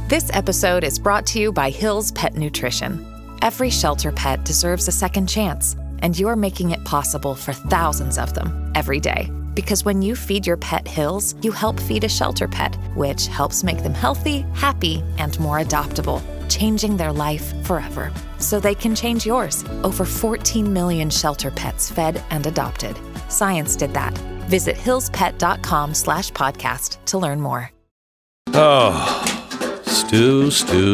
This episode is brought to you by Hill's Pet Nutrition. Every shelter pet deserves a second chance, and you're making it possible for thousands of them every day. Because when you feed your pet Hill's, you help feed a shelter pet, which helps make them healthy, happy, and more adoptable, changing their life forever. So they can change yours. Over 14 million shelter pets fed and adopted. Science did that. Visit hillspet.com/podcast to learn more. Oh, Stu.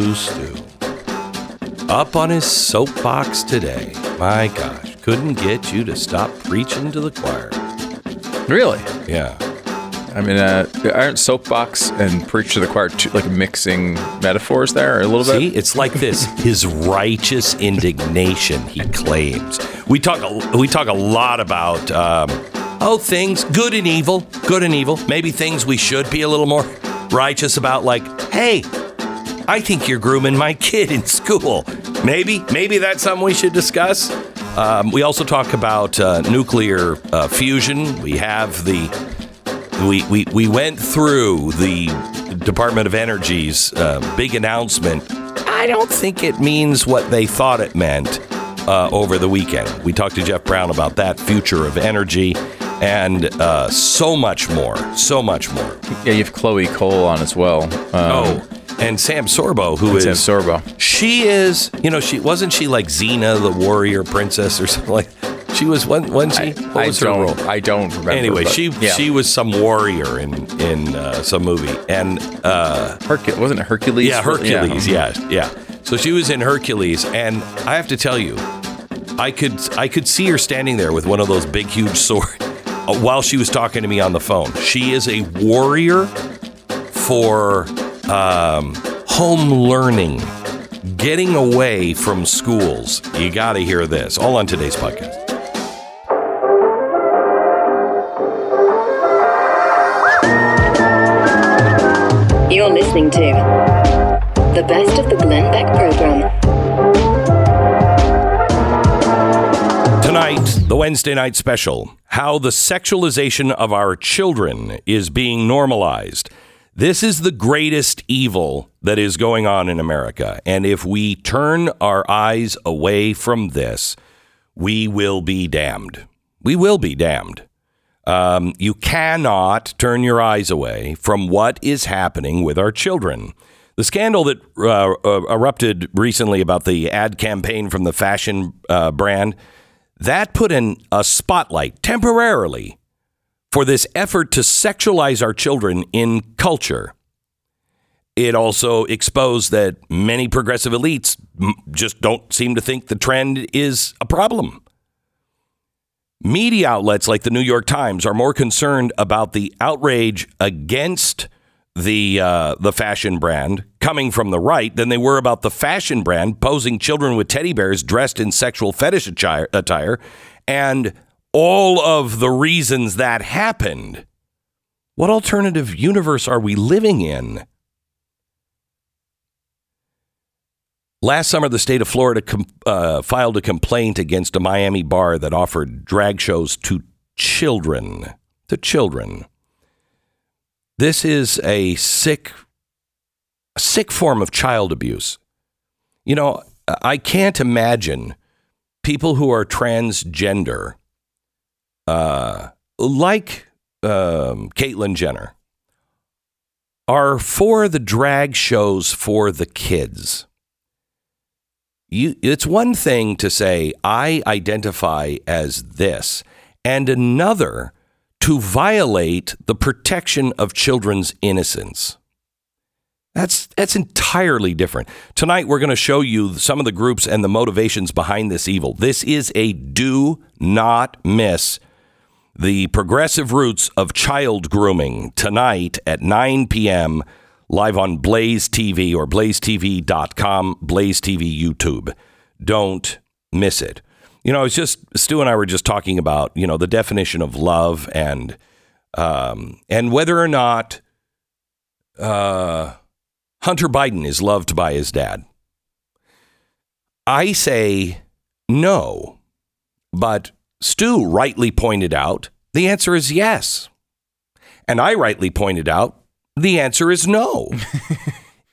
Up on his soapbox today. My gosh, couldn't get you to stop preaching to the choir. Really? Yeah. I mean, aren't soapbox and preach to the choir like mixing metaphors there a little bit? See, it's like this. His righteous indignation, he claims. We talk a lot about, things, good and evil. Maybe things we should be a little more righteous about, like, hey, I think you're grooming my kid in school. Maybe that's something we should discuss. We also talk about nuclear fusion. We have we went through the Department of Energy's big announcement. I don't think it means what they thought it meant over the weekend. We talked to Jeff Brown about that, future of energy, and so much more. Yeah, you have Chloe Cole on as well. And Sam Sorbo, she is, wasn't she like Xena, the warrior princess or something like? She was, wasn't she? What was her role? I don't remember. Anyway, she was some warrior in some movie, and wasn't it Hercules? Yeah, Hercules. Yeah. So she was in Hercules, and I have to tell you, I could see her standing there with one of those big, huge swords while she was talking to me on the phone. She is a warrior for home learning, getting away from schools. You got to hear this. All on today's podcast. You're listening to the best of the Glenn Beck program. Tonight, the Wednesday night special, how the sexualization of our children is being normalized. This is the greatest evil that is going on in America. And if we turn our eyes away from this, we will be damned. We will be damned. You cannot turn your eyes away from what is happening with our children. The scandal that erupted recently about the ad campaign from the fashion brand, that put in a spotlight temporarily for this effort to sexualize our children in culture. It also exposed that many progressive elites just don't seem to think the trend is a problem. Media outlets like the New York Times are more concerned about the outrage against the fashion brand coming from the right than they were about the fashion brand posing children with teddy bears dressed in sexual fetish attire and all of the reasons that happened. What alternative universe are we living in? Last summer, the state of Florida filed a complaint against a Miami bar that offered drag shows to children. This is a sick form of child abuse. I can't imagine people who are transgender, like Caitlyn Jenner, are for the drag shows for the kids. It's one thing to say, I identify as this, and another to violate the protection of children's innocence. That's entirely different. Tonight, we're going to show you some of the groups and the motivations behind this evil. This is a do not miss. The progressive roots of child grooming tonight at 9 p.m. live on Blaze TV or blazetv.com, Blaze TV YouTube. Don't miss it. Stu and I were just talking about, the definition of love and whether or not Hunter Biden is loved by his dad. I say no, but Stu rightly pointed out the answer is yes. And I rightly pointed out the answer is no.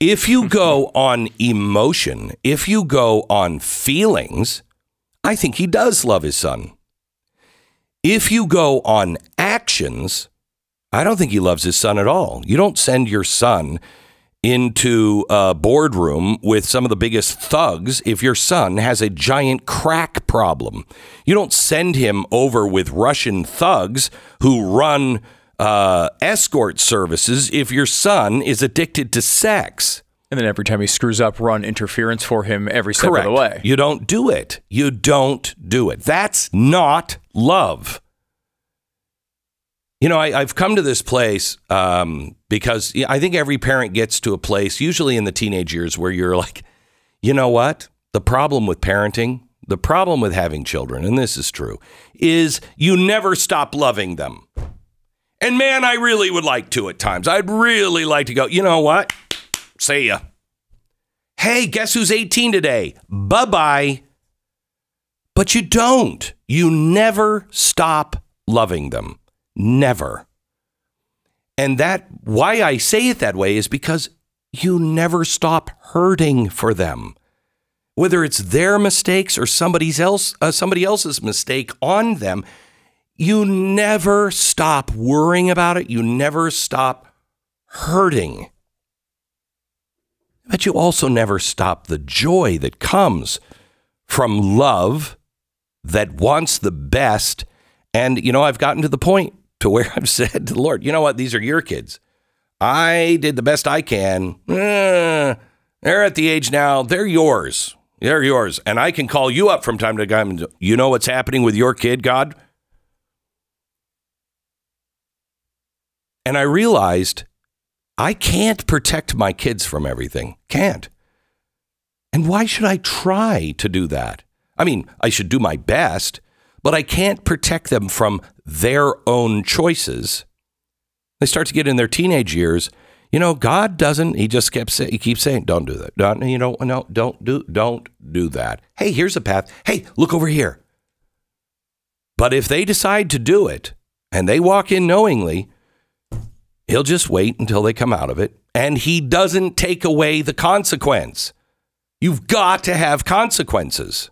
If you go on emotion, if you go on feelings, I think he does love his son. If you go on actions, I don't think he loves his son at all. You don't send your son into a boardroom with some of the biggest thugs if your son has a giant crack problem. You don't send him over with Russian thugs who run escort services if your son is addicted to sex. And then every time he screws up, run interference for him every step of the way. You don't do it. You don't do it. That's not love. You know, I've come to this place because I think every parent gets to a place, usually in the teenage years, where you're like, you know what? The problem with parenting, the problem with having children, and this is true, is you never stop loving them. And man, I really would like to at times. I'd really like to go, you know what? See ya. Hey, guess who's 18 today? Bye-bye. But you don't. You never stop loving them. Never. And why I say it that way is because you never stop hurting for them. Whether it's their mistakes or somebody else's mistake on them, you never stop worrying about it. You never stop hurting. But you also never stop the joy that comes from love that wants the best. And, you know, I've gotten to the point to where I've said to the Lord, you know what? These are your kids. I did the best I can. They're at the age now. They're yours. They're yours. And I can call you up from time to time. And, you know what's happening with your kid, God? And I realized I can't protect my kids from everything. Can't. And why should I try to do that? I mean, I should do my best, but I can't protect them from their own choices. They start to get in their teenage years. You know, God doesn't. He just he keeps saying, "Don't do that. Don't do that." Hey, here's a path. Hey, look over here. But if they decide to do it and they walk in knowingly, he'll just wait until they come out of it, and he doesn't take away the consequence. You've got to have consequences.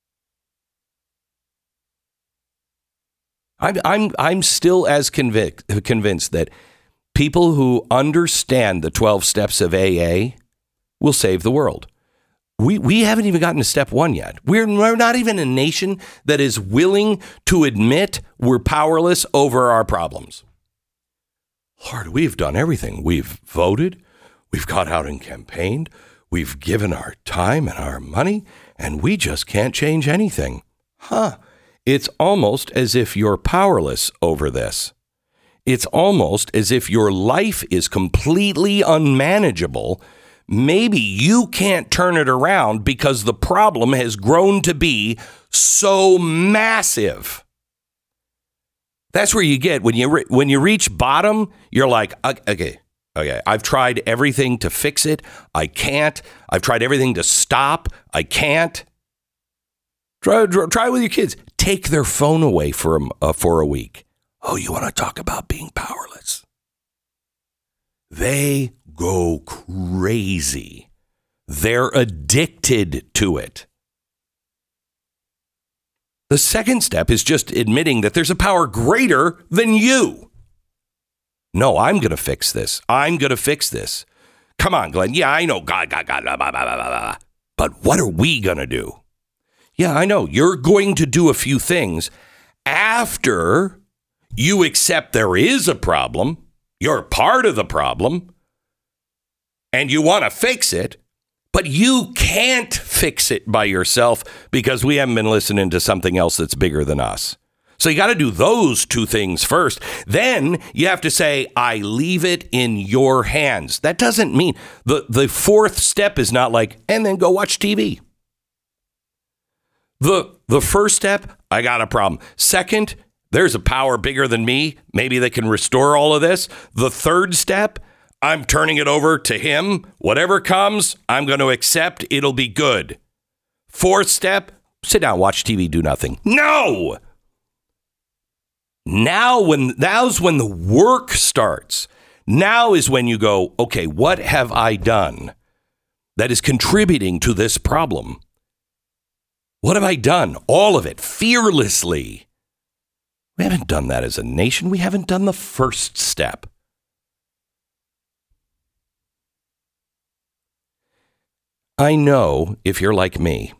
I'm still as convinced that people who understand the 12 steps of AA will save the world. We haven't even gotten to step 1 yet. We're not even a nation that is willing to admit we're powerless over our problems. Lord, we've done everything. We've voted. We've got out and campaigned. We've given our time and our money, and we just can't change anything. It's almost as if you're powerless over this. It's almost as if your life is completely unmanageable. Maybe you can't turn it around because the problem has grown to be so massive. That's where you get when you reach bottom, you're like, okay, I've tried everything to fix it. I can't. I've tried everything to stop. I can't. Try with your kids. Take their phone away for a week. Oh, you want to talk about being powerless? They go crazy. They're addicted to it. The second step is just admitting that there's a power greater than you. No, I'm going to fix this. I'm going to fix this. Come on, Glenn. Yeah, I know. God. Blah, blah, blah, blah. But what are we going to do? Yeah, I know. You're going to do a few things after you accept there is a problem. You're part of the problem. And you want to fix it. But you can't fix it by yourself because we haven't been listening to something else that's bigger than us. So you got to do those two things first. Then you have to say, I leave it in your hands. That doesn't mean the fourth step is not like, and then go watch TV. The first step, I got a problem. Second, there's a power bigger than me. Maybe they can restore all of this. The third step, I'm turning it over to him. Whatever comes, I'm going to accept. It'll be good. Fourth step, sit down, watch TV, do nothing. No! Now's when the work starts. Now is when you go, okay, what have I done? that is contributing to this problem. What have I done? All of it, fearlessly. We haven't done that as a nation. We haven't done the first step. I know if you're like me,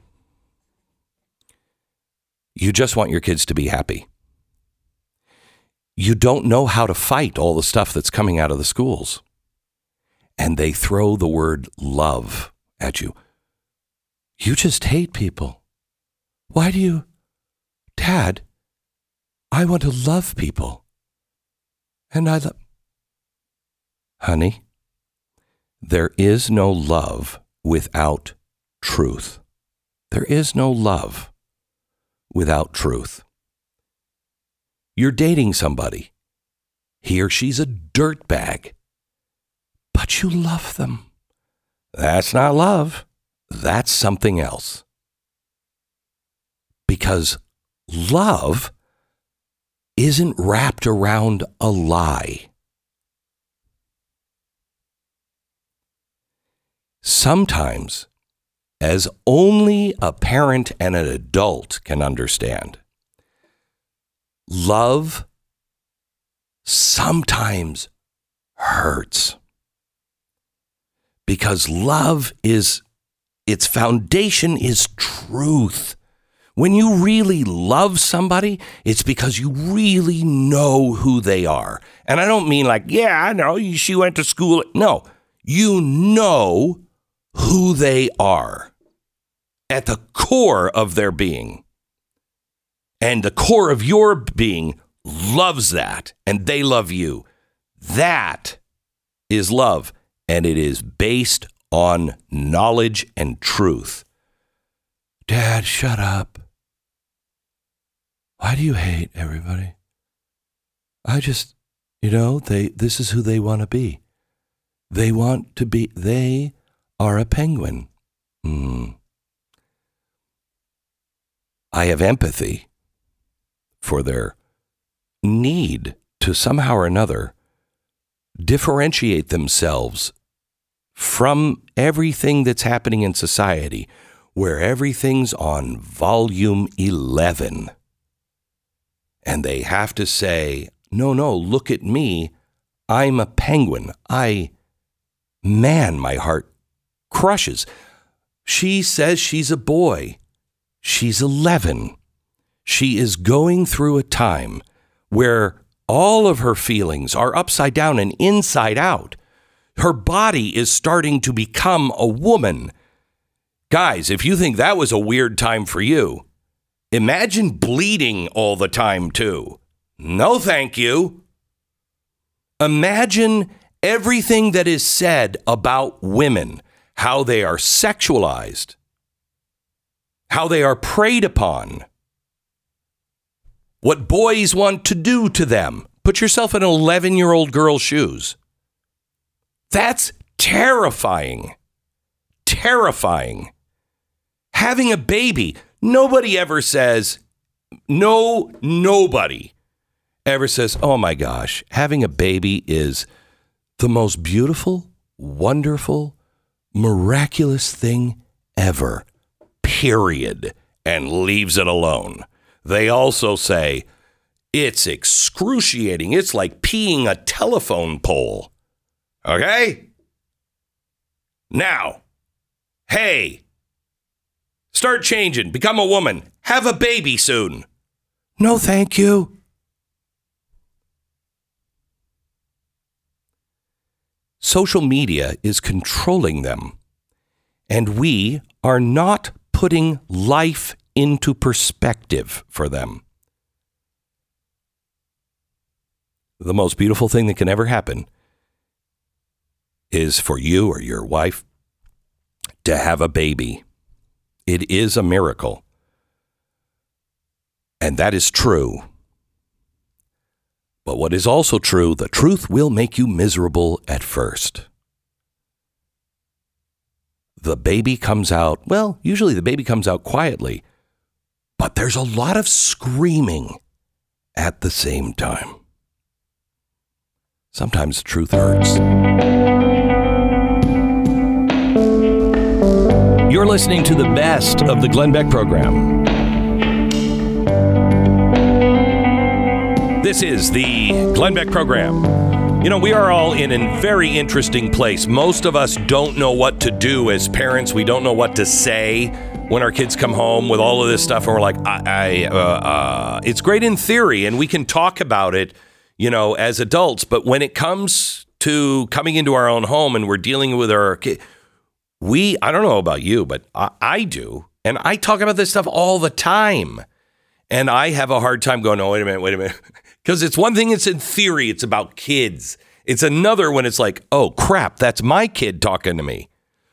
you just want your kids to be happy. You don't know how to fight all the stuff that's coming out of the schools. And they throw the word love at you. You just hate people. Why do you? Dad, I want to love people. And I love... Honey, there is no love without truth. There is no love without truth. You're dating somebody. He or she's a dirtbag. But you love them. That's not love. That's something else. Because love isn't wrapped around a lie. Sometimes, as only a parent and an adult can understand, love sometimes hurts. Because love is, its foundation is truth. When you really love somebody, it's because you really know who they are. And I don't mean like, yeah, I know, she went to school. No, you know who they are at the core of their being. And the core of your being loves that, and they love you. That is love, and it is based on knowledge and truth. Dad, shut up. Why do you hate everybody? I just, this is who they want to be. They are a penguin. I have empathy for their need to somehow or another differentiate themselves from everything that's happening in society, where everything's on volume 11. And they have to say, no, look at me. I'm a penguin. My heart crushes. She says she's a boy. She's 11. She is going through a time where all of her feelings are upside down and inside out. Her body is starting to become a woman. Guys, if you think that was a weird time for you, imagine bleeding all the time too. No, thank you. Imagine everything that is said about women, how they are sexualized, how they are preyed upon, what boys want to do to them. Put yourself in an 11-year-old girl's shoes. That's terrifying. Terrifying. Having a baby, nobody ever says, nobody ever says, oh my gosh, having a baby is the most beautiful, wonderful, miraculous thing ever, period, and leaves it alone. They also say, it's excruciating. It's like peeing a telephone pole. Okay? Now, hey, start changing. Become a woman. Have a baby soon. No, thank you. Social media is controlling them, and we are not putting life into perspective for them. The most beautiful thing that can ever happen is for you or your wife to have a baby. It is a miracle. And that is true. But what is also true, the truth will make you miserable at first. The baby comes out, usually the baby comes out quietly, but there's a lot of screaming at the same time. Sometimes the truth hurts. You're listening to the best of the Glenn Beck program. This is the Glenn Beck program. You know, we are all in a very interesting place. Most of us don't know what to do as parents. We don't know what to say when our kids come home with all of this stuff. And we're like, it's great in theory, and we can talk about it, you know, as adults. But when it comes to coming into our own home and we're dealing with our kids, I don't know about you, but I do. And I talk about this stuff all the time. And I have a hard time going, no, wait a minute. Because it's one thing, it's in theory, it's about kids. It's another when it's like, oh, crap, that's my kid talking to me.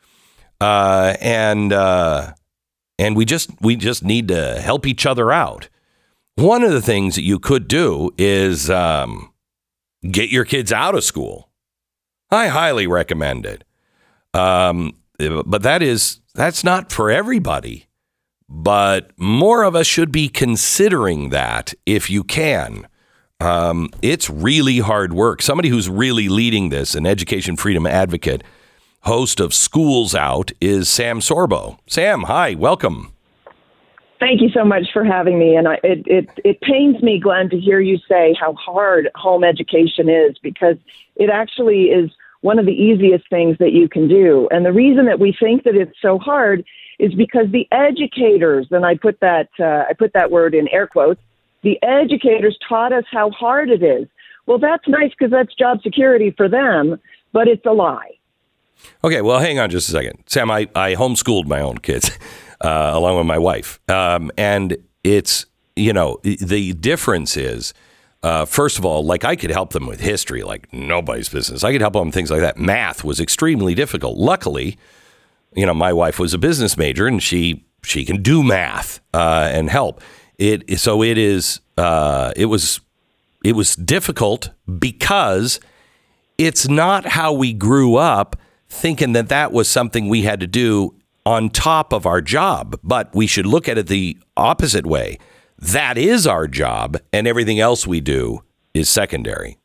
And we just need to help each other out. One of the things that you could do is get your kids out of school. I highly recommend it. But that's not for everybody. But more of us should be considering that if you can. It's really hard work. Somebody who's really leading this, an education freedom advocate, host of Schools Out, is Sam Sorbo. Sam, hi, welcome. Thank you so much for having me. And it pains me, Glenn, to hear you say how hard home education is, because it actually is one of the easiest things that you can do. And the reason that we think that it's so hard is because the educators, and I put that word in air quotes, the educators taught us how hard it is. Well, that's nice because that's job security for them, but it's a lie. Okay, well, hang on just a second. Sam, I homeschooled my own kids along with my wife. And it's, you know, the difference is, first of all, like I could help them with history like nobody's business. I could help them with things like that. Math was extremely difficult. Luckily, you know, my wife was a business major and she can do math and help. It was difficult because it's not how we grew up thinking that was something we had to do on top of our job, but we should look at it the opposite way. That is our job, and everything else we do is secondary.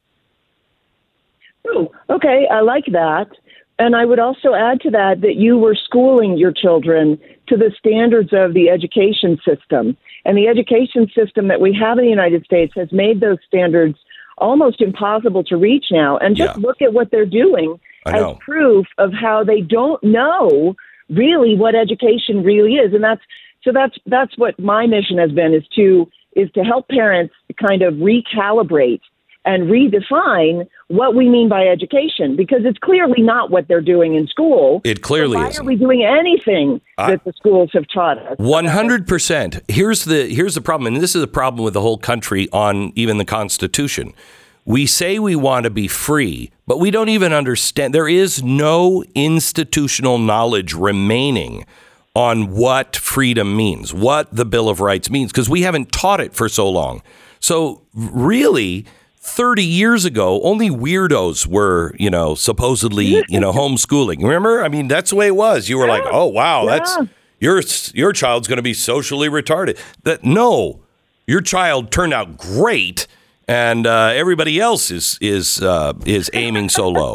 Oh, okay. I like that. And I would also add to that you were schooling your children to the standards of the education system. And the education system that we have in the United States has made those standards almost impossible to reach now. And just look at what they're doing as proof of how they don't know really what education really is. And that's what my mission has been, is to help parents kind of recalibrate and redefine what we mean by education, because it's clearly not what they're doing in school. It clearly isn't. Why are we doing anything that the schools have taught us? 100%. Here's the problem, and this is a problem with the whole country on even the Constitution. We say we want to be free, but we don't even understand. There is no institutional knowledge remaining on what freedom means, what the Bill of Rights means, because we haven't taught it for so long. So really, 30 years ago, only weirdos were, you know, supposedly, you know, homeschooling. Remember? I mean, that's the way it was. You were like, oh, wow, that's your child's going to be socially retarded. No, your child turned out great. And everybody else is aiming so low.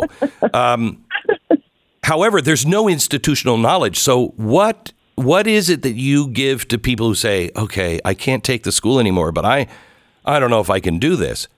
However, there's no institutional knowledge. So what is it that you give to people who say, okay, I can't take the school anymore, but I don't know if I can do this.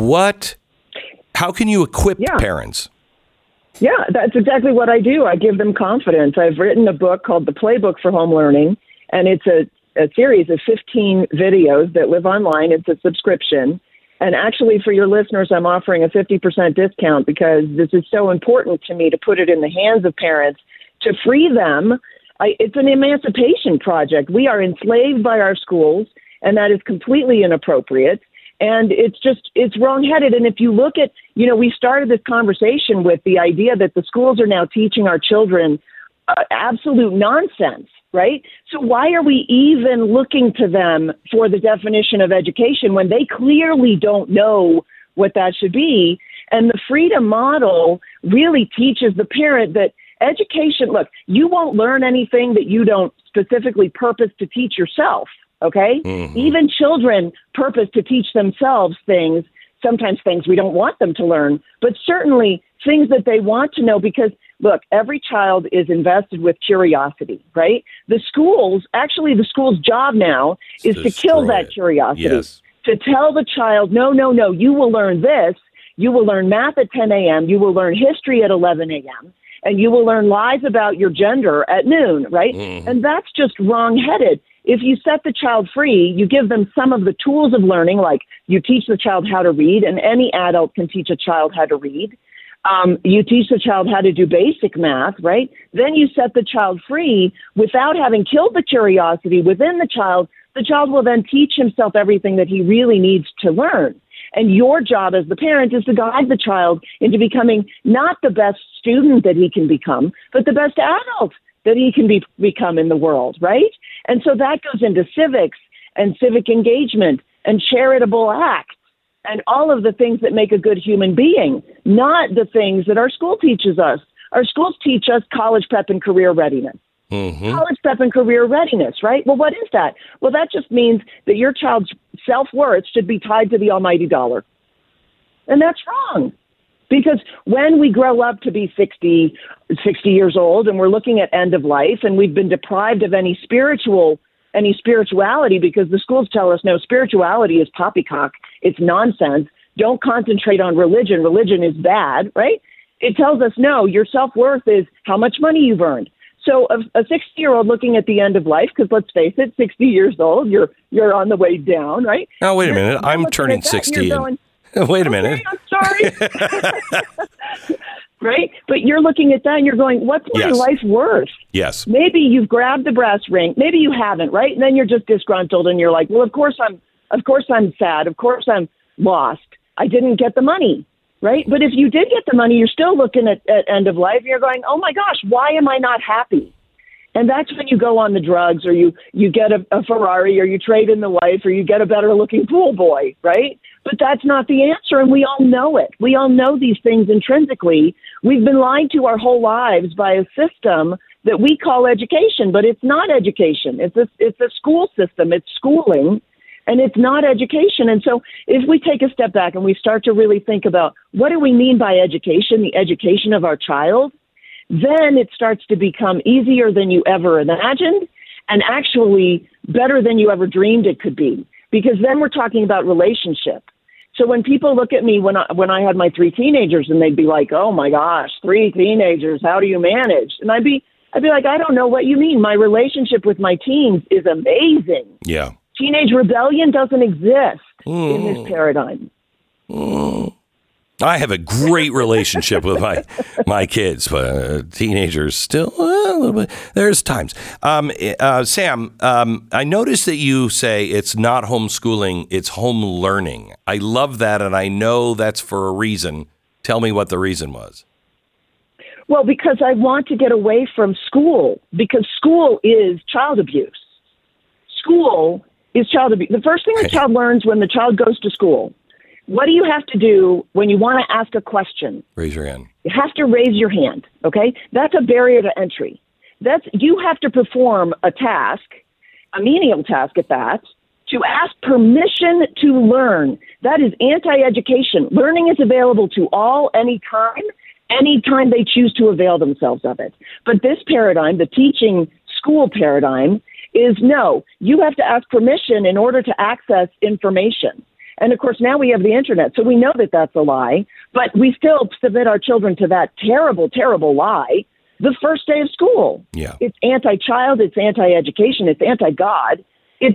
How can you equip parents? Yeah, that's exactly what I do. I give them confidence. I've written a book called The Playbook for Home Learning, and it's a series of 15 videos that live online. It's a subscription. And actually, for your listeners, I'm offering a 50% discount because this is so important to me to put it in the hands of parents to free them. It's an emancipation project. We are enslaved by our schools, and that is completely inappropriate. And it's wrongheaded. And if you look at, you know, we started this conversation with the idea that the schools are now teaching our children absolute nonsense, right? So why are we even looking to them for the definition of education when they clearly don't know what that should be? And the freedom model really teaches the parent that education, look, you won't learn anything that you don't specifically purpose to teach yourself, okay? Mm-hmm. Even children purpose to teach themselves things sometimes things we don't want them to learn, but certainly things that they want to know because, look, every child is invested with curiosity, right? The school's job now is to kill that curiosity. Yes. To tell the child, no, you will learn this. You will learn math at 10 a.m. You will learn history at 11 a.m. And you will learn lies about your gender at noon, right? Mm-hmm. And that's just wrong-headed. If you set the child free, you give them some of the tools of learning, like you teach the child how to read, and any adult can teach a child how to read. You teach the child how to do basic math, right? Then you set the child free without having killed the curiosity within the child. The child will then teach himself everything that he really needs to learn. And your job as the parent is to guide the child into becoming not the best student that he can become, but the best adult that he can become in the world, right? And so that goes into civics and civic engagement and charitable acts and all of the things that make a good human being, not the things that our school teaches us. Our schools teach us college prep and career readiness. Mm-hmm. College prep and career readiness, right? Well, what is that? Well, that just means that your child's self-worth should be tied to the almighty dollar. And that's wrong. Because when we grow up to be 60 years old and we're looking at end of life and we've been deprived of any spirituality because the schools tell us, no, spirituality is poppycock. It's nonsense. Don't concentrate on religion. Religion is bad, right? It tells us, no, your self-worth is how much money you've earned. So a 60-year-old looking at the end of life, because let's face it, 60 years old, you're on the way down, right? Oh, wait a minute. I'm turning 60. Wait a minute. I'm sorry. Right? But you're looking at that and you're going, what's my life worth? Yes. Maybe you've grabbed the brass ring. Maybe you haven't, right? And then you're just disgruntled and you're like, well, of course I'm sad. Of course I'm lost. I didn't get the money. Right? But if you did get the money, you're still looking at end of life and you're going, oh my gosh, why am I not happy? And that's when you go on the drugs or you get a Ferrari or you trade in the wife or you get a better looking pool boy, right? But that's not the answer. And we all know it. We all know these things intrinsically. We've been lied to our whole lives by a system that we call education, but it's not education. It's a school system. It's schooling. And it's not education. And so if we take a step back and we start to really think about what do we mean by education, the education of our child, then it starts to become easier than you ever imagined and actually better than you ever dreamed it could be. Because then we're talking about relationship. So when people look at me when I had my 3 teenagers and they'd be like, oh my gosh, 3 teenagers, how do you manage? And I'd be like, I don't know what you mean. My relationship with my teens is amazing. Yeah. Teenage rebellion doesn't exist in this paradigm. I have a great relationship with my kids, but teenagers still a little bit. There's times. Sam, I noticed that you say it's not homeschooling, it's home learning. I love that, and I know that's for a reason. Tell me what the reason was. Well, because I want to get away from school, because school is child abuse. School is child abuse. The first thing the child learns when the child goes to school, what do you have to do when you want to ask a question? Raise your hand. You have to raise your hand, okay? That's a barrier to entry. You have to perform a task, a menial task at that, to ask permission to learn. That is anti-education. Learning is available to all, anytime they choose to avail themselves of it. But this paradigm, the teaching school paradigm, is no, you have to ask permission in order to access information. And of course, now we have the internet, so we know that that's a lie, but we still submit our children to that terrible, terrible lie the first day of school. Yeah. It's anti-child, it's anti-education, it's anti-God.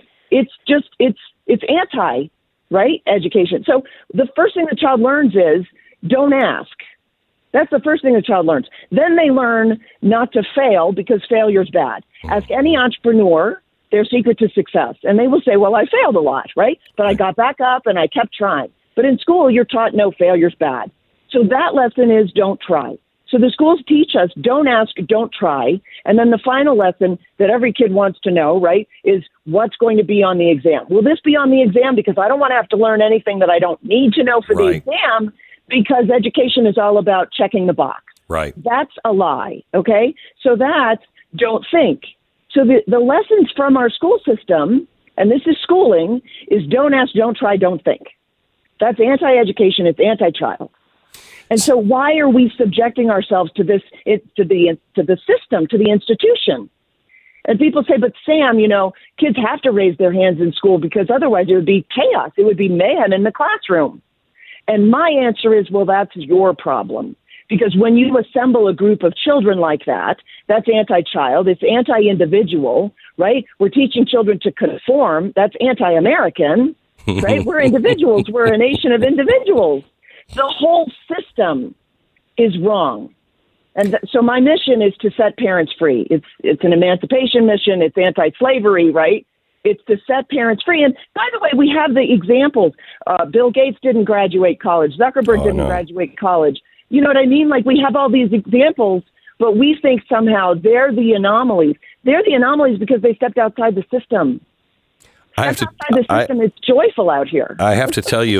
It's anti, right, education. So the first thing the child learns is don't ask. That's the first thing the child learns. Then they learn not to fail because failure's bad. Ask any entrepreneur their secret to success, and they will say, well, I failed a lot, right? But I got back up and I kept trying. But in school, you're taught no, failure's bad. So that lesson is don't try. So the schools teach us don't ask, don't try. And then the final lesson that every kid wants to know, right, is what's going to be on the exam. Will this be on the exam? Because I don't want to have to learn anything that I don't need to know for the exam, because education is all about checking the box. Right. That's a lie, okay? So that's don't think. So the lessons from our school system, and this is schooling, is don't ask, don't try, don't think. That's anti-education. It's anti-child. And so why are we subjecting ourselves to this, to the system, to the institution? And people say, but Sam, kids have to raise their hands in school because otherwise it would be chaos. It would be mayhem in the classroom. And my answer is, well, that's your problem. Because when you assemble a group of children like that, that's anti-child, it's anti-individual, right? We're teaching children to conform, that's anti-American, right? We're individuals, we're a nation of individuals. The whole system is wrong. And so my mission is to set parents free. It's an emancipation mission, it's anti-slavery, right? It's to set parents free. And by the way, we have the examples. Bill Gates didn't graduate college, Zuckerberg didn't graduate college. You know what I mean? Like, we have all these examples, but we think somehow they're the anomalies. They're the anomalies because they stepped outside the system. Outside the system, it's joyful out here. I have to tell you,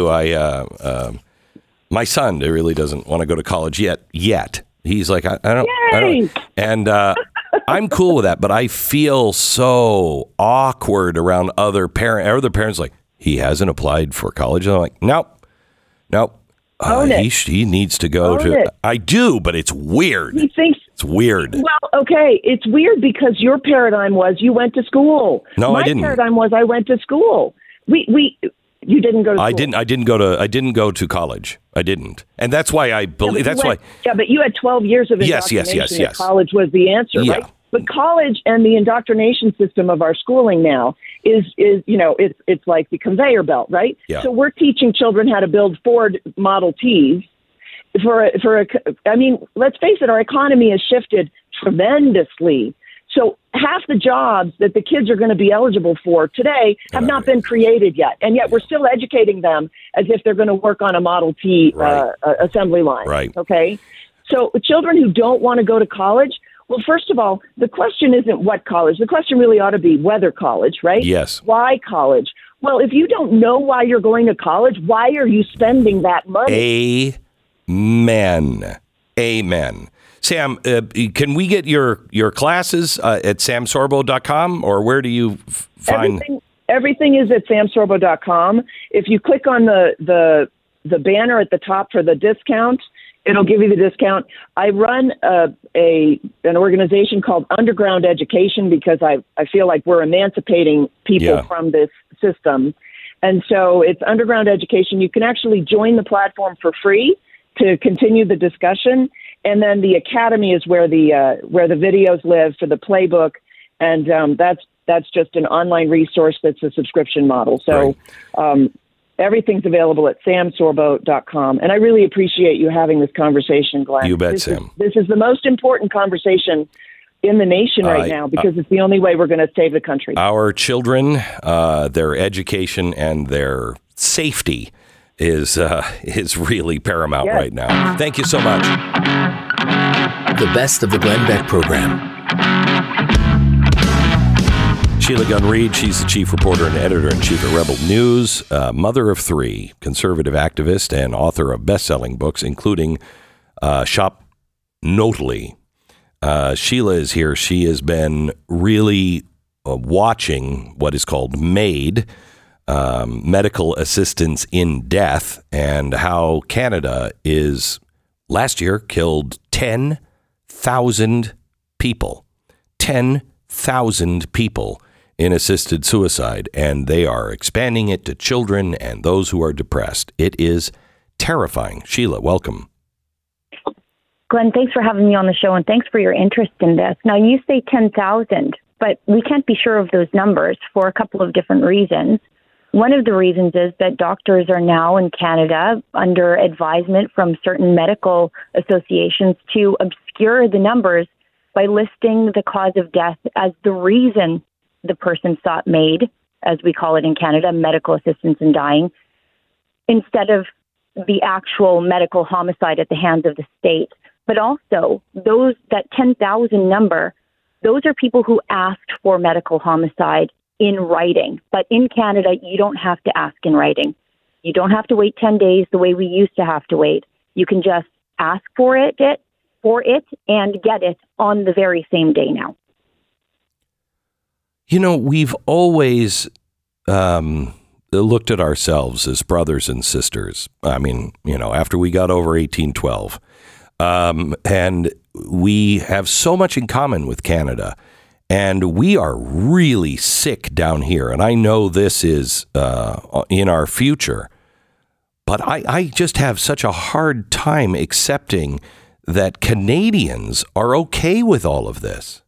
my son really doesn't want to go to college yet. He's like, I don't. And I'm cool with that, but I feel so awkward around other parents. Like, he hasn't applied for college. And I'm like, nope. He needs to go to. I do, but it's weird. He thinks it's weird. Well, okay, it's weird because your paradigm was you went to school. No, I didn't. My paradigm was I went to school. You didn't go to school. I didn't go to college. I didn't, and that's why I believe. Yeah, but you had 12 years of indoctrination. Yes. College was the answer, right? But college and the indoctrination system of our schooling now is it's like the conveyor belt, right? Yeah. So we're teaching children how to build Ford Model Ts. Let's face it, our economy has shifted tremendously. So half the jobs that the kids are going to be eligible for today have not been created yet. And yet we're still educating them as if they're going to work on a Model T assembly line. Right. Okay. So children who don't want to go to college, well, first of all, the question isn't what college. The question really ought to be whether college, right? Yes. Why college? Well, if you don't know why you're going to college, why are you spending that money? Amen. Sam, can we get your classes at samsorbo.com, or where do you find? Everything is at samsorbo.com. If you click on the banner at the top for the discount, it'll give you the discount. I run an organization called Underground Education because I feel like we're emancipating people from this system. And so it's Underground Education. You can actually join the platform for free to continue the discussion. And then the Academy is where the videos live for the playbook. And that's just an online resource that's a subscription model. So everything's available at samsorbo.com. And I really appreciate you having this conversation, Glenn. You bet, Sam. This is the most important conversation in the nation right now because it's the only way we're going to save the country. Our children, their education and their safety is really paramount right now. Thank you so much. The best of the Glenn Beck program. Sheila Gunn Reid, she's the chief reporter and editor-in-chief at Rebel News, mother of three, conservative activist, and author of best-selling books, including Shop Notely. Sheila is here. She has been really watching what is called MAID, Medical Assistance in Death, and how Canada is last year killed 10,000 people. 10,000 people in assisted suicide, and they are expanding it to children and those who are depressed. It is terrifying. Sheila, welcome. Glenn, thanks for having me on the show, and thanks for your interest in this. Now, you say 10,000, but we can't be sure of those numbers for a couple of different reasons. One of the reasons is that doctors are now in Canada under advisement from certain medical associations to obscure the numbers by listing the cause of death as the reason the person sought MAID, as we call it in Canada, medical assistance in dying, instead of the actual medical homicide at the hands of the state. But also, that 10,000 number, those are people who asked for medical homicide in writing. But in Canada, you don't have to ask in writing. You don't have to wait 10 days the way we used to have to wait. You can just ask for it and get it on the very same day now. You know, we've always looked at ourselves as brothers and sisters. I mean, after we got over 1812, and we have so much in common with Canada, and we are really sick down here. And I know this is in our future, but I just have such a hard time accepting that Canadians are okay with all of this.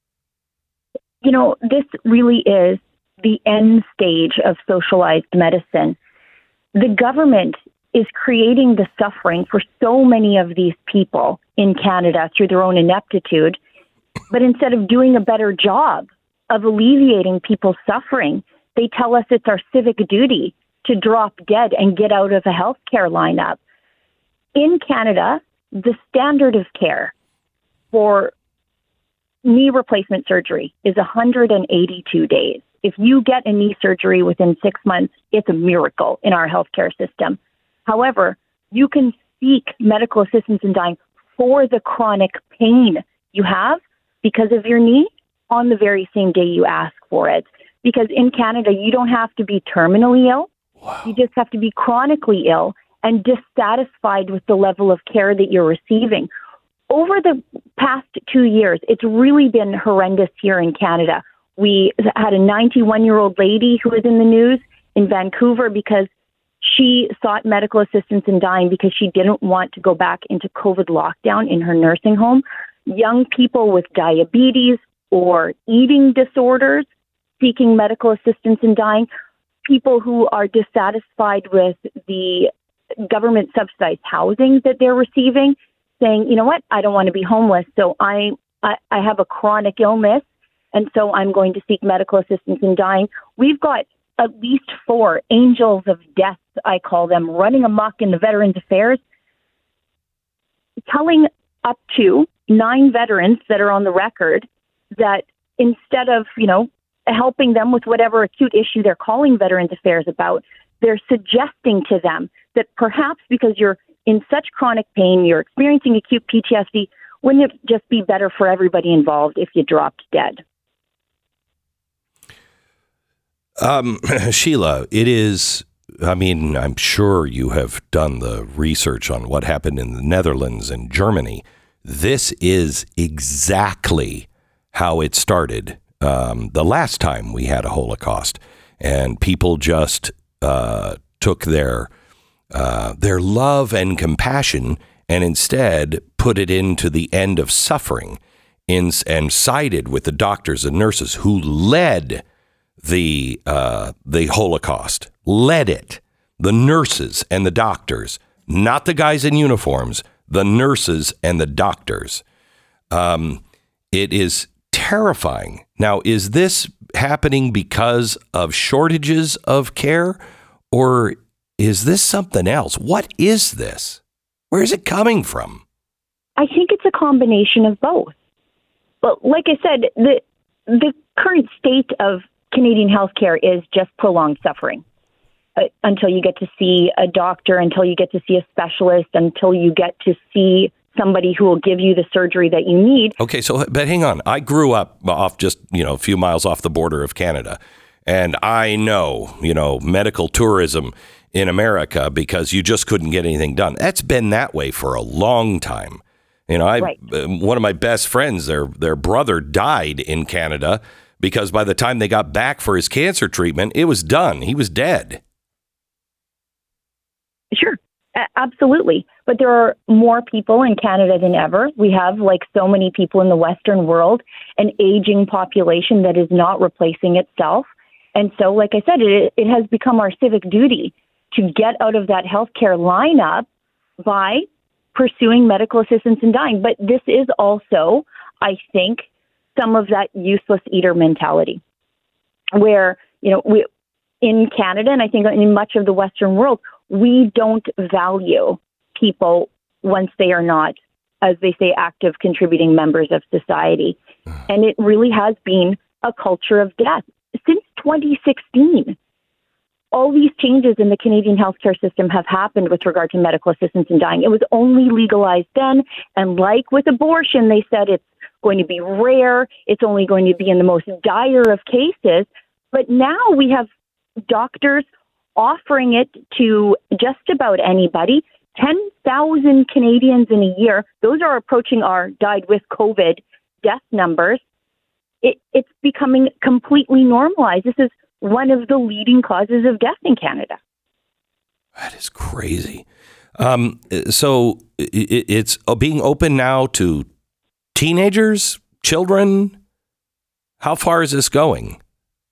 This really is the end stage of socialized medicine. The government is creating the suffering for so many of these people in Canada through their own ineptitude. But instead of doing a better job of alleviating people's suffering, they tell us it's our civic duty to drop dead and get out of a healthcare lineup. In Canada, the standard of care for knee replacement surgery is 182 days. If you get a knee surgery within 6 months, it's a miracle in our healthcare system. However, you can seek medical assistance in dying for the chronic pain you have because of your knee on the very same day you ask for it. Because in Canada, you don't have to be terminally ill. Wow. You just have to be chronically ill and dissatisfied with the level of care that you're receiving. Over the past 2 years, it's really been horrendous here in Canada. We had a 91-year-old lady who was in the news in Vancouver because she sought medical assistance in dying because she didn't want to go back into COVID lockdown in her nursing home. Young people with diabetes or eating disorders seeking medical assistance in dying. People who are dissatisfied with the government subsidized housing that they're receiving, saying, you know what, I don't want to be homeless, so I have a chronic illness, and so I'm going to seek medical assistance in dying. We've got at least 4 angels of death, I call them, running amok in the Veterans Affairs, telling up to 9 veterans that are on the record that instead of, helping them with whatever acute issue they're calling Veterans Affairs about, they're suggesting to them that perhaps because you're in such chronic pain, you're experiencing acute PTSD, wouldn't it just be better for everybody involved if you dropped dead? Sheila, it is, I'm sure you have done the research on what happened in the Netherlands and Germany. This is exactly how it started the last time we had a Holocaust, and people just took their love and compassion and instead put it into the end of suffering and sided with the doctors and nurses who led the Holocaust, led it. The nurses and the doctors, not the guys in uniforms, the nurses and the doctors. It is terrifying. Now, is this happening because of shortages of care, or is this something else? What is this? Where is it coming from? I think it's a combination of both. But like I said, the current state of Canadian healthcare is just prolonged suffering until you get to see a doctor, until you get to see a specialist, until you get to see somebody who will give you the surgery that you need. Okay, but hang on. I grew up off just, a few miles off the border of Canada. And I know, medical tourism in America because you just couldn't get anything done. That's been that way for a long time. Right. One of my best friends, their brother died in Canada because by the time they got back for his cancer treatment, it was done. He was dead. Sure. Absolutely. But there are more people in Canada than ever. We have, like so many people in the Western world, an aging population that is not replacing itself. And so, like I said, it has become our civic duty to get out of that healthcare lineup by pursuing medical assistance in dying. But this is also, I think, some of that useless eater mentality where, we in Canada, and I think in much of the Western world, we don't value people once they are not, as they say, active contributing members of society. And it really has been a culture of death since 2016. All these changes in the Canadian healthcare system have happened with regard to medical assistance in dying. It was only legalized then. And like with abortion, they said it's going to be rare. It's only going to be in the most dire of cases. But now we have doctors offering it to just about anybody. 10,000 Canadians in a year, those are approaching our died with COVID death numbers. It's becoming completely normalized. This is one of the leading causes of death in Canada. That is crazy. So it's being open now to teenagers, children. How far is this going?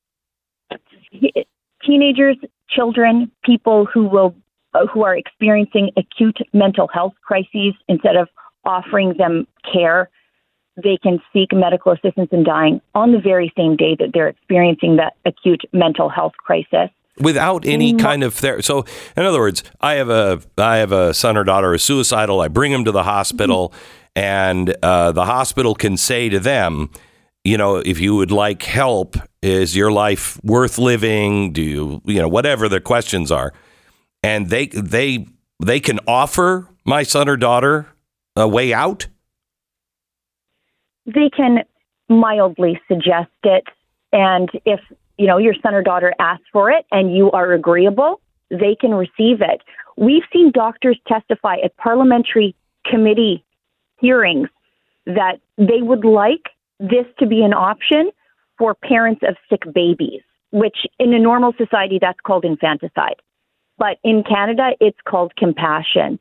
Teenagers, children, people who are experiencing acute mental health crises. Instead of offering them care, they can seek medical assistance in dying on the very same day that they're experiencing that acute mental health crisis. Without any kind of therapy. So, in other words, I have a son or daughter who's suicidal. I bring them to the hospital, and the hospital can say to them, you know, if you would like help, is your life worth living? Do you whatever the questions are, and they can offer my son or daughter a way out. They can mildly suggest it, and if your son or daughter asks for it and you are agreeable, they can receive it. We've seen doctors testify at parliamentary committee hearings that they would like this to be an option for parents of sick babies, which in a normal society, that's called infanticide. But in Canada, it's called compassion.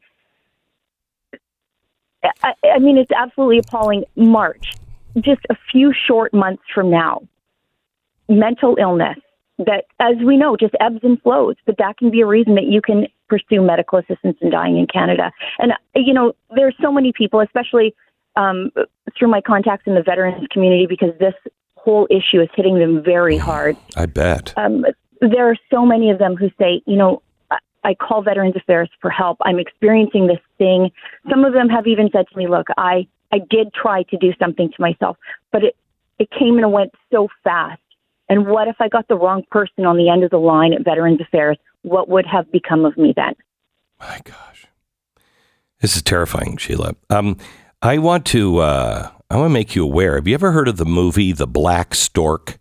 I mean, it's absolutely appalling. March, just a few short months from now, mental illness that, as we know, just ebbs and flows, but that can be a reason that you can pursue medical assistance in dying in Canada. And, there's so many people, especially through my contacts in the veterans community, because this whole issue is hitting them very hard. I bet. There are so many of them who say, I call Veterans Affairs for help. I'm experiencing this thing. Some of them have even said to me, look, I did try to do something to myself, but it came and went so fast. And what if I got the wrong person on the end of the line at Veterans Affairs? What would have become of me then? My gosh. This is terrifying, Sheila. I want to make you aware. Have you ever heard of the movie The Black Stork?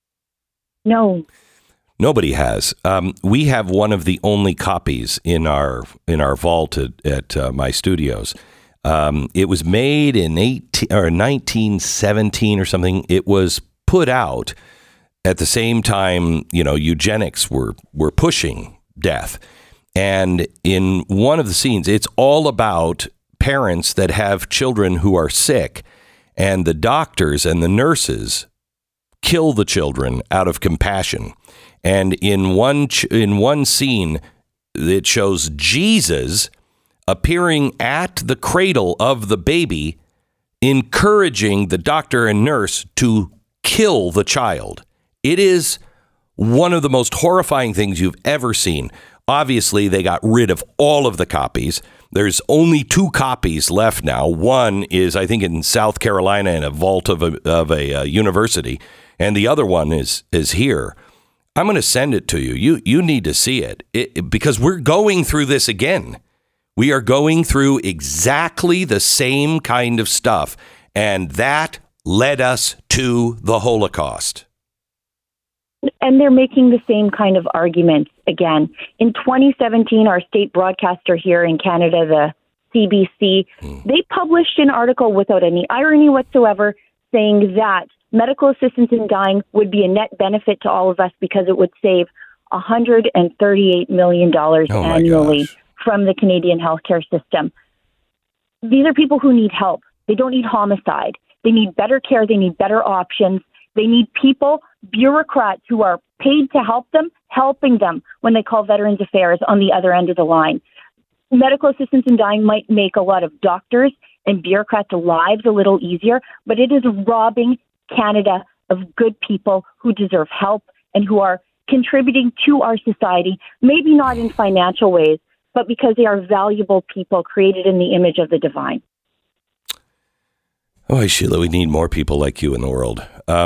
No. Nobody has. We have one of the only copies in our vault at my studios. It was made in 1917 or something. It was put out at the same time, eugenics were pushing death. And in one of the scenes, it's all about parents that have children who are sick, and the doctors and the nurses kill the children out of compassion. And in one scene, it shows Jesus appearing at the cradle of the baby, encouraging the doctor and nurse to kill the child. It is one of the most horrifying things you've ever seen. Obviously, they got rid of all of the copies. There's only 2 copies left now. One is, I think, in South Carolina in a vault of a university, and the other one is here. I'm going to send it to you. You need to see it because we're going through this again. We are going through exactly the same kind of stuff, and that led us to the Holocaust. And they're making the same kind of arguments again. In 2017, our state broadcaster here in Canada, the CBC, they published an article without any irony whatsoever saying that medical assistance in dying would be a net benefit to all of us because it would save $138 million annually from the Canadian healthcare system. These are people who need help. They don't need homicide. They need better care. They need better options. They need people, bureaucrats who are paid to help them, helping them when they call Veterans Affairs on the other end of the line. Medical assistance in dying might make a lot of doctors and bureaucrats' lives a little easier, but it is robbing Canada of good people who deserve help and who are contributing to our society, maybe not in financial ways, but because they are valuable people created in the image of the divine. Oh, Sheila, we need more people like you in the world.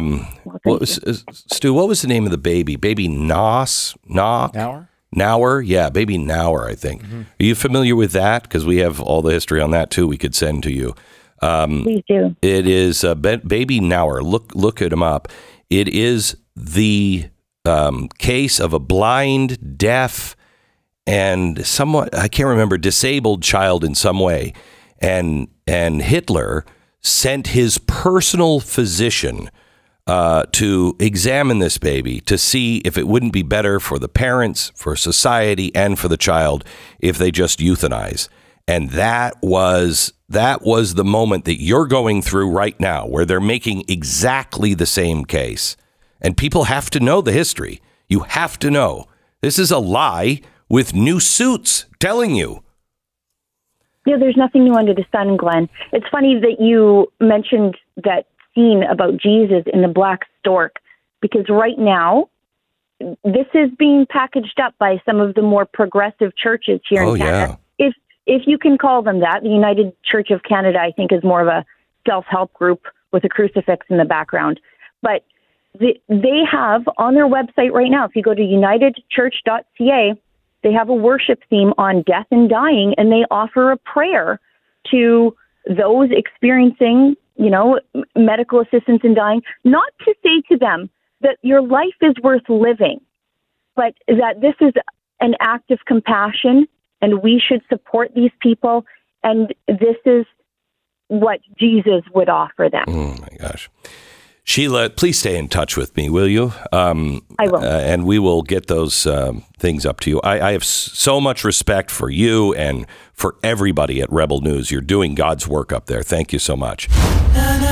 Stu, what was the name of the baby? Baby Nower? Yeah, Baby Nower, I think. Mm-hmm. Are you familiar with that? Because we have all the history on that, too, we could send to you. Please do. It is Baby Nower. Look him up. It is the case of a blind, deaf, and somewhat, I can't remember, disabled child in some way. And Hitler sent his personal physician to examine this baby to see if it wouldn't be better for the parents, for society, and for the child if they just euthanize. And that was the moment that you're going through right now, where they're making exactly the same case. And people have to know the history. You have to know. This is a lie with new suits telling you. Yeah, there's nothing new under the sun, Glenn. It's funny that you mentioned that scene about Jesus in the black stork, because right now, this is being packaged up by some of the more progressive churches here in Canada. Yeah. If you can call them that. The United Church of Canada, I think, is more of a self-help group with a crucifix in the background. But they have on their website right now, if you go to unitedchurch.ca, they have a worship theme on death and dying, and they offer a prayer to those experiencing, medical assistance in dying, not to say to them that your life is worth living, but that this is an act of compassion and we should support these people. And this is what Jesus would offer them. Oh, my gosh. Sheila, please stay in touch with me, will you? I will. And we will get those things up to you. I have so much respect for you and for everybody at Rebel News. You're doing God's work up there. Thank you so much.